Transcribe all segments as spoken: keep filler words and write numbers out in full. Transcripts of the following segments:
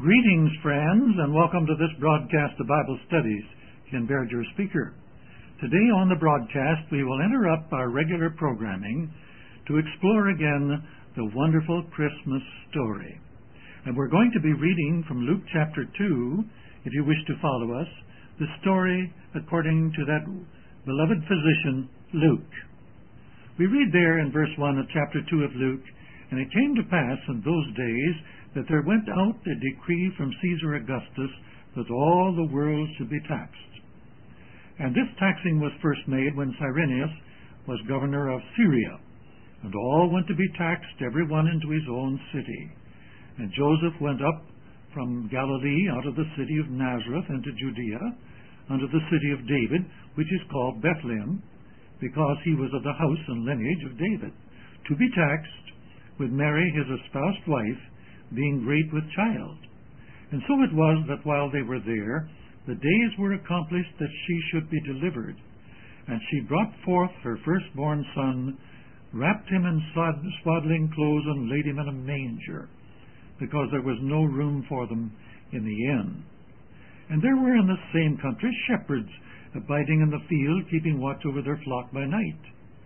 Greetings, friends, and welcome to this broadcast of Bible Studies. Ken Baird, your speaker. Today on the broadcast, we will interrupt our regular programming to explore again the wonderful Christmas story. And we're going to be reading from Luke chapter two, if you wish to follow us, the story according to that beloved physician, Luke. We read there in verse one of chapter two of Luke, "And it came to pass in those days that there went out a decree from Caesar Augustus that all the world should be taxed. And this taxing was first made when Cyrenius was governor of Syria. And all went to be taxed, every one into his own city. And Joseph went up from Galilee out of the city of Nazareth into Judea, unto the city of David, which is called Bethlehem, because he was of the house and lineage of David, to be taxed with Mary his espoused wife, being great with child. And so it was that while they were there, the days were accomplished that she should be delivered. And she brought forth her firstborn son, wrapped him in swaddling clothes, and laid him in a manger, because there was no room for them in the inn. And there were in the same country shepherds abiding in the field, keeping watch over their flock by night.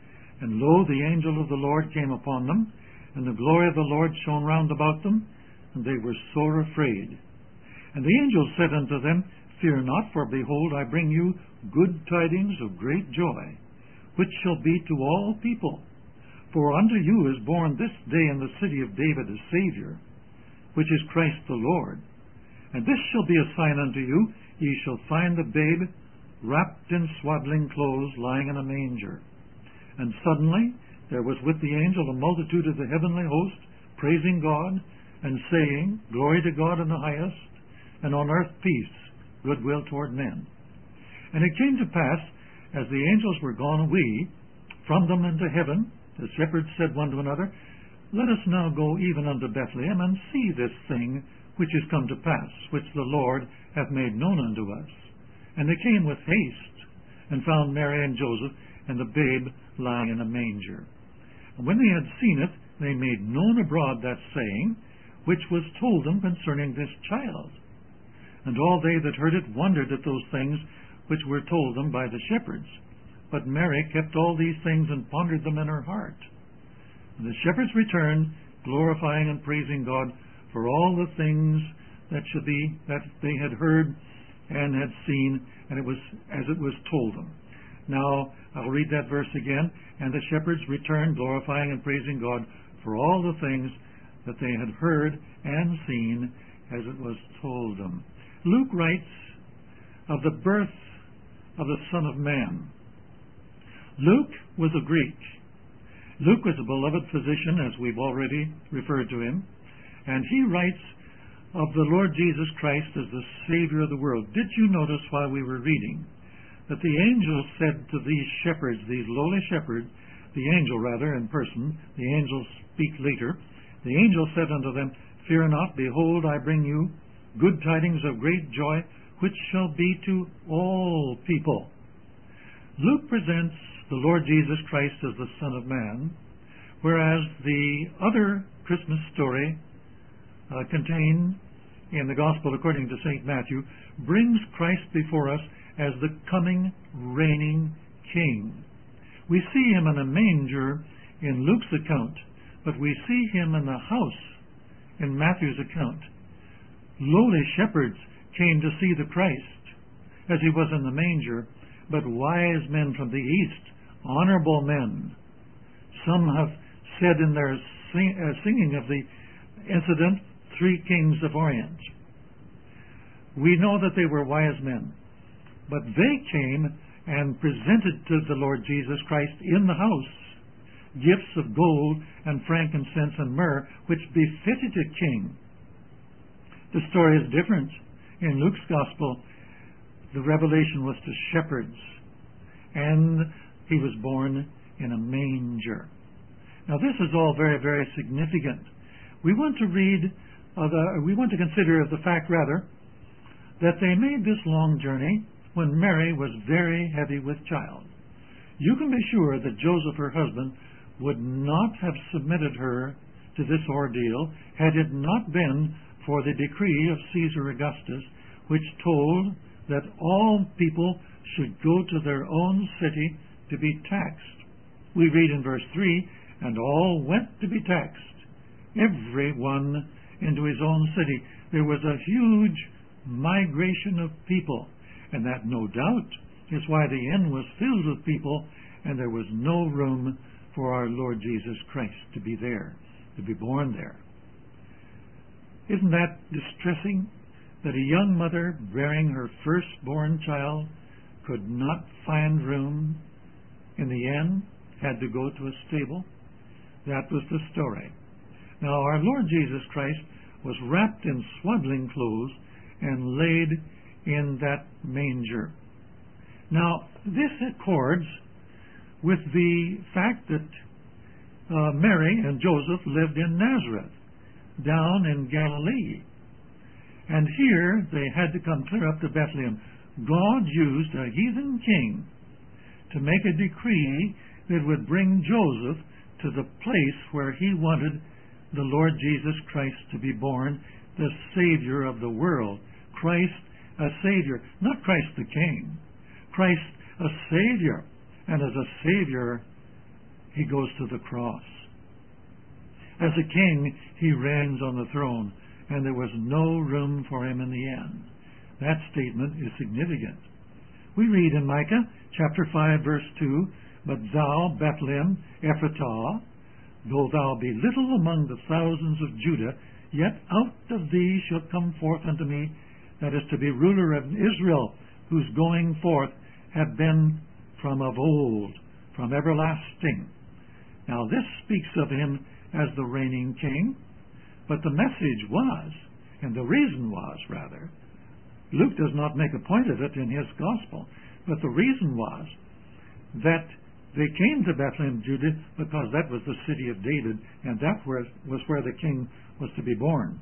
And lo, the angel of the Lord came upon them, and the glory of the Lord shone round about them, and they were sore afraid. And the angel said unto them, Fear not, for behold, I bring you good tidings of great joy, which shall be to all people. For unto you is born this day in the city of David a Savior, which is Christ the Lord. And this shall be a sign unto you, ye shall find the babe wrapped in swaddling clothes, lying in a manger. And suddenly there was with the angel a multitude of the heavenly host, praising God, and saying, Glory to God in the highest, and on earth peace, goodwill toward men. And it came to pass, as the angels were gone away from them into heaven, the shepherds said one to another, Let us now go even unto Bethlehem, and see this thing which is come to pass, which the Lord hath made known unto us. And they came with haste, and found Mary and Joseph, and the babe lying in a manger. And when they had seen it, they made known abroad that saying, which was told them concerning this child. And all they that heard it wondered at those things which were told them by the shepherds. But Mary kept all these things and pondered them in her heart. And the shepherds returned, glorifying and praising God for all the things that should be that they had heard and had seen, and it was as it was told them. Now I'll read that verse again. And the shepherds returned, glorifying and praising God for all the things that they had heard and seen, as it was told them. Luke writes of the birth of the Son of Man. Luke was a Greek. Luke was a beloved physician, as we've already referred to him, and he writes of the Lord Jesus Christ as the Savior of the world. Did you notice while we were reading that the angel said to these shepherds, these lowly shepherds, the angel rather in person, the angels speak later, the angel said unto them, Fear not, behold, I bring you good tidings of great joy, which shall be to all people. Luke presents the Lord Jesus Christ as the Son of Man, whereas the other Christmas story uh, contained in the Gospel according to Saint Matthew brings Christ before us as the coming, reigning King. We see him in a manger in Luke's account, but we see him in the house in Matthew's account. Lowly shepherds came to see the Christ as he was in the manger, but wise men from the east, honorable men. Some have said in their sing, uh, singing of the incident, Three Kings of Orient. We know that they were wise men, but they came and presented to the Lord Jesus Christ in the house gifts of gold and frankincense and myrrh, which befitted a king. The story is different. In Luke's Gospel, the revelation was to shepherds, and he was born in a manger. Now this is all very, very significant. We want to read, uh, the, we want to consider the fact, rather, that they made this long journey when Mary was very heavy with child. You can be sure that Joseph, her husband, would not have submitted her to this ordeal had it not been for the decree of Caesar Augustus, which told that all people should go to their own city to be taxed. We read in verse three, and all went to be taxed, every one into his own city. There was a huge migration of people, and that no doubt is why the inn was filled with people, and there was no room for our Lord Jesus Christ to be there, to be born there. Isn't that distressing, that a young mother bearing her firstborn child could not find room in the inn, had to go to a stable? That was the story. Now, our Lord Jesus Christ was wrapped in swaddling clothes and laid in that manger. Now, this accords with the fact that uh, Mary and Joseph lived in Nazareth, down in Galilee. And here they had to come clear up to Bethlehem. God used a heathen king to make a decree that would bring Joseph to the place where he wanted the Lord Jesus Christ to be born, the Savior of the world. Christ, a Savior, not Christ the King. Christ, a Savior. And as a Savior, he goes to the cross. As a king, he reigns on the throne, and there was no room for him in the end. That statement is significant. We read in Micah chapter five, verse two, But thou, Bethlehem, Ephratah, though thou be little among the thousands of Judah, yet out of thee shall come forth unto me, that is to be ruler of Israel, whose going forth have been from of old, from everlasting. Now this speaks of him as the reigning king, but the message was, and the reason was, rather, Luke does not make a point of it in his gospel, but the reason was that they came to Bethlehem, Judah, because that was the city of David, and that was where the king was to be born.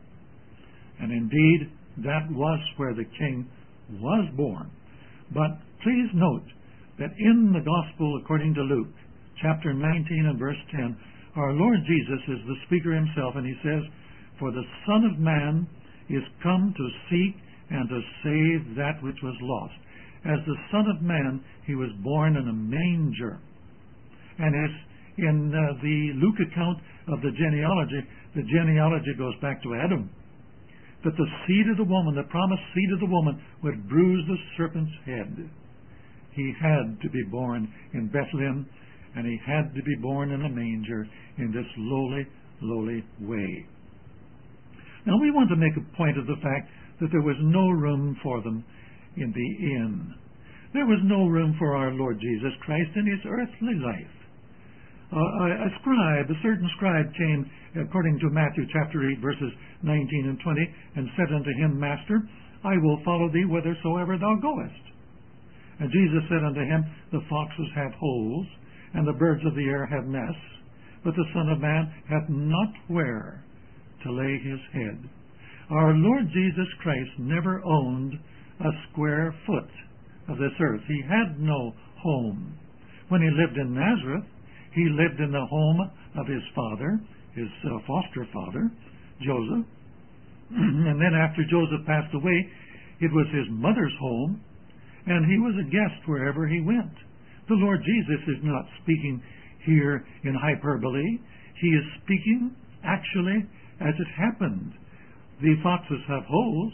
And indeed, that was where the king was born. But please note that in the gospel according to Luke, chapter nineteen and verse ten, our Lord Jesus is the speaker himself, and he says, For the Son of Man is come to seek and to save that which was lost. As the Son of Man, he was born in a manger. And as in uh, the Luke account of the genealogy, the genealogy goes back to Adam. That the seed of the woman, the promised seed of the woman, would bruise the serpent's head. He had to be born in Bethlehem, and he had to be born in a manger in this lowly, lowly way. Now we want to make a point of the fact that there was no room for them in the inn. There was no room for our Lord Jesus Christ in his earthly life. Uh, a scribe, a certain scribe came, according to Matthew chapter eight, verses nineteen and twenty, and said unto him, Master, I will follow thee whithersoever thou goest. And Jesus said unto him, The foxes have holes, and the birds of the air have nests, but the Son of Man hath not where to lay his head. Our Lord Jesus Christ never owned a square foot of this earth. He had no home. When he lived in Nazareth, he lived in the home of his father, his uh, foster father, Joseph. And then after Joseph passed away, it was his mother's home, and he was a guest wherever he went. The Lord Jesus is not speaking here in hyperbole. He is speaking actually as it happened. The foxes have holes.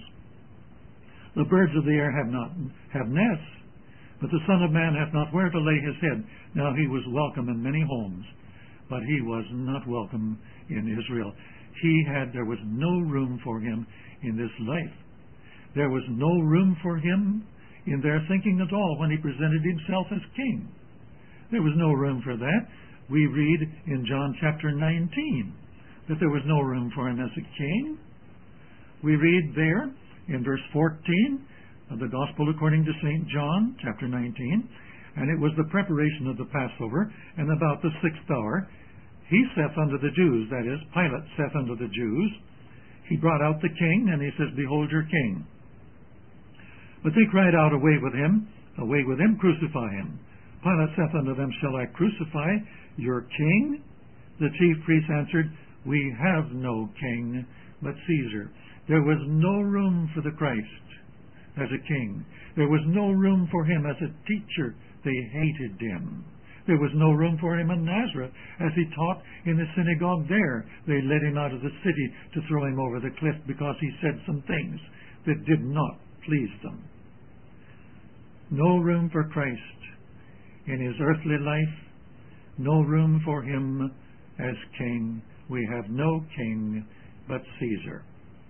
The birds of the air have not have nests. But the Son of Man hath not where to lay his head. Now he was welcome in many homes, but he was not welcome in Israel. He had, there was no room for him in this life. There was no room for him in their thinking at all when he presented himself as king. There was no room for that. We read in John chapter nineteen that there was no room for him as a king. We read there in verse fourteen of the Gospel according to Saint John chapter nineteen, and it was the preparation of the Passover, and about the sixth hour he saith unto the Jews, that is, Pilate saith unto the Jews, he brought out the king, and he says, Behold your king. But they cried out, Away with him, away with him, crucify him. Pilate saith unto them, Shall I crucify your king? The chief priests answered, We have no king but Caesar. There was no room for the Christ as a king. There was no room for him as a teacher. They hated him. There was no room for him in Nazareth as he taught in the synagogue there. They led him out of the city to throw him over the cliff because he said some things that did not please them. No room for Christ in his earthly life. No room for him as king. We have no king but Caesar.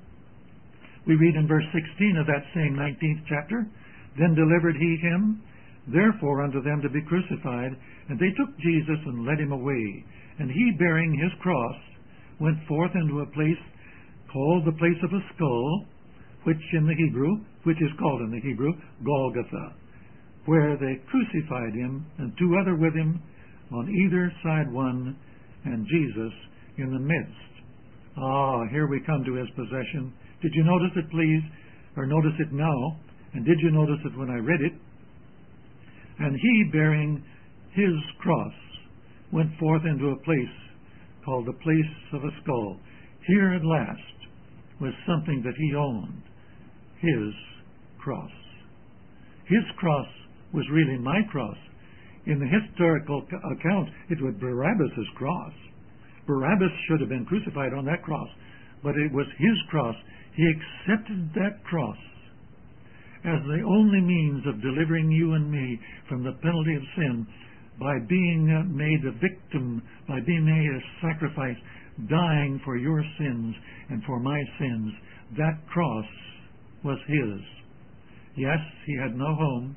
We read in verse sixteen of that same nineteenth chapter, "Then delivered he him, therefore unto them to be crucified, and they took Jesus and led him away. And he, bearing his cross, went forth into a place called the place of a skull, which in the Hebrew, which is called in the Hebrew, Golgotha, where they crucified him, and two other with him, on either side one, and Jesus in the midst." Ah, here we come to his possession. Did you notice it, please? Or notice it now? And did you notice it when I read it? "And he, bearing his cross, went forth into a place called the place of a skull." Here at last was something that he owned, his cross. His cross was really my cross. In the historical account, it was Barabbas' cross. Barabbas should have been crucified on that cross, but it was his cross. He accepted that cross as the only means of delivering you and me from the penalty of sin, by being made a victim, by being made a sacrifice, dying for your sins and for my sins. That cross was his. Yes, he had no home.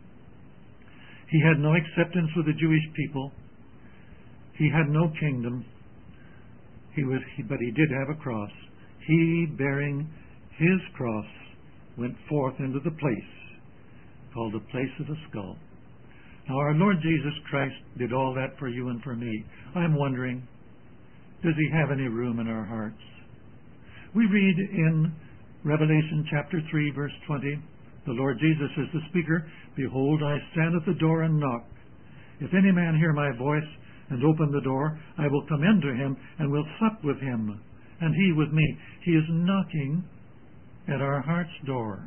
He had no acceptance with the Jewish people. He had no kingdom. He was, but he did have a cross. He, bearing his cross, went forth into the place called the place of a skull. Now, our Lord Jesus Christ did all that for you and for me. I'm wondering, does he have any room in our hearts? We read in Revelation chapter three, verse twenty, the Lord Jesus is the speaker. "Behold, I stand at the door and knock. If any man hear my voice and open the door, I will come in to him and will sup with him, and he with me." He is knocking at our heart's door.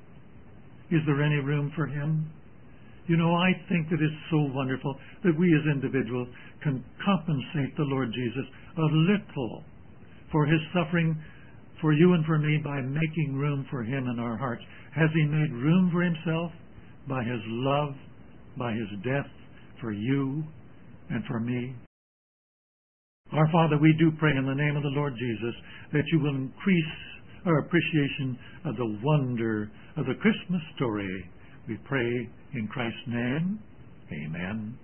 Is there any room for him? You know, I think that it's so wonderful that we as individuals can compensate the Lord Jesus a little for his suffering for you and for me by making room for him in our hearts. Has he made room for himself by his love, by his death for you and for me? Our Father, we do pray in the name of the Lord Jesus that you will increase our appreciation of the wonder of the Christmas story. We pray in Christ's name. Amen.